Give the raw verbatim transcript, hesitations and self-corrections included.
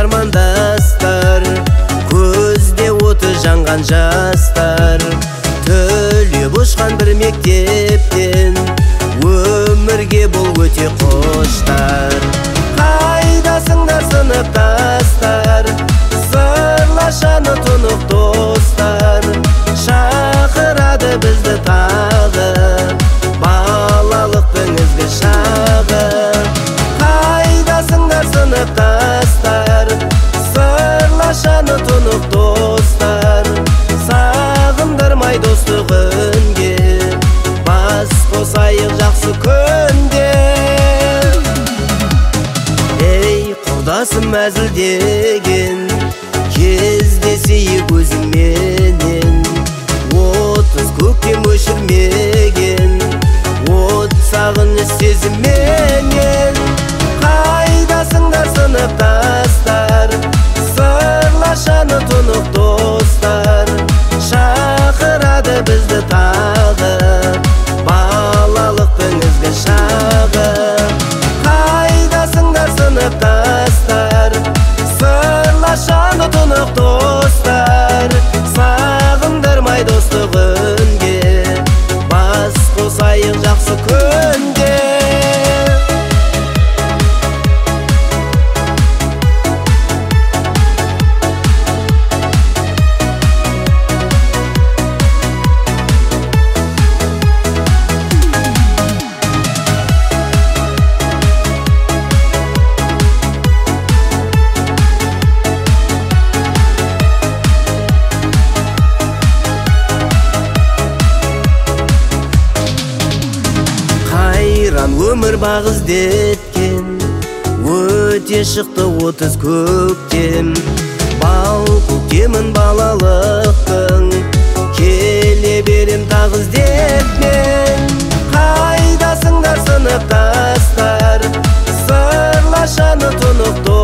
армандастар, көзде оты жанған жастар. Түлеп ұшқан бір мектептен өмірге бұл өте құштар. Қайдасыңдар сыныптастар, сырлашаны тұнық достар. Шақырады бізді тағы балалықтың ізгі шағы. Қайдасыңдар сыныптастар, сырлашаны тұнық достар. Сағындырмай достық үнге, бас қосайық жақсы күнде. Ей құрдасым әзілдеген, кездесейік өзіңменен. Отыз көктем өшірмеген, от сағыныш сезімменен. Қайдасыңдар сыныптастар, сырлашаны тұнық достар. Шақырады бізді тағы балалықтың ізгі шағы. Қайдасыңдар сыныптастар, сырлашаны тұнық достар. Сағындырмай достық үнге, бас қосайық жақсы күнде. Өмір бақ іздеткен, өте шықты отыз көктем. Бал көктемін балалықтың, келе берем тағы іздетмен. Қайдасыңдар сыныптастар, сырлашаны тұнық